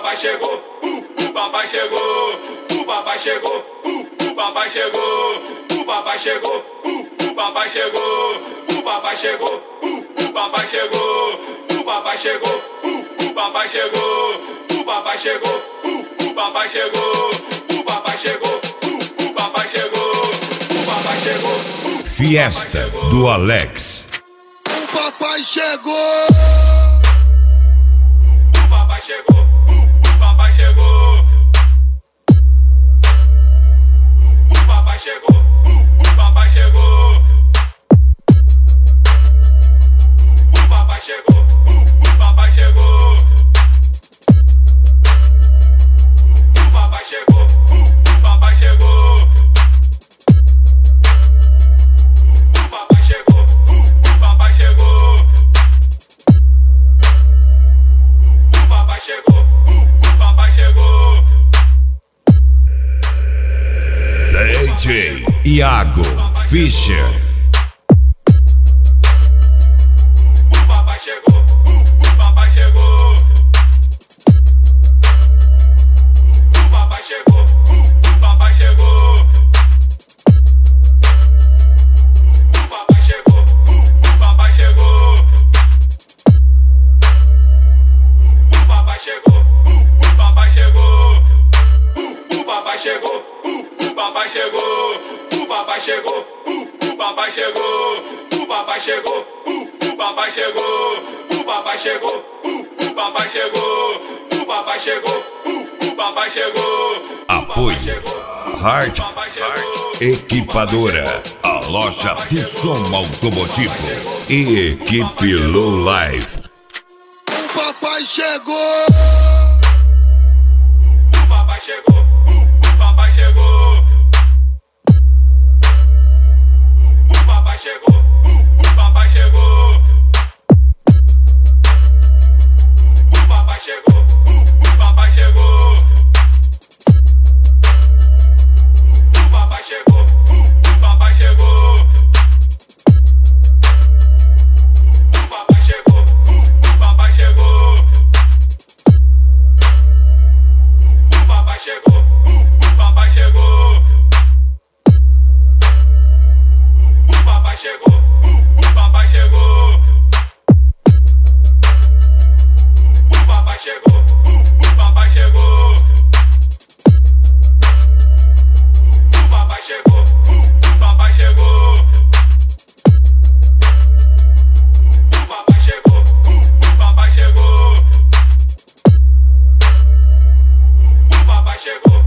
papai chegou, o papai chegou, o papai chegou, o papai chegou, o papai chegou, o papai chegou, o papai chegou, o papai chegou, o papai chegou, o papai chegou, o papai chegou, o papai chegou, o papai chegou, o papai chegou, o papai chegou. Fiesta do Alex. O papai chegou. O papai chegou, o papai chegou. O papai chegou, o papai chegou. O papai chegou, o papai chegou. O papai chegou, o papai chegou. O papai chegou, o papai chegou. O papai chegou, o papai chegou. DJ Iago Fischer. O papai chegou, o papai chegou. O papai chegou, o papai chegou. O papai chegou, o papai chegou. O papai chegou, o papai chegou. O papai chegou, o papai chegou. O papai chegou, o papai chegou. O papai chegou, o papai chegou. O papai chegou, o papai chegou. O papai chegou, o papai chegou. Apoio Hard Equipadora, a loja de som automotivo e equipe Low Life. O papai chegou. O papai chegou, o papai chegou. O papai chegou, o papai chegou. O papai chegou, o papai chegou. O papai chegou, o papai chegou. O papai chegou, o papai chegou. O papai chegou, o papai chegou. O papai chegou, o papai chegou. O papai chegou, o papai chegou. O papai chegou, o papai chegou. O papai chegou, o papai chegou. O papai chegou.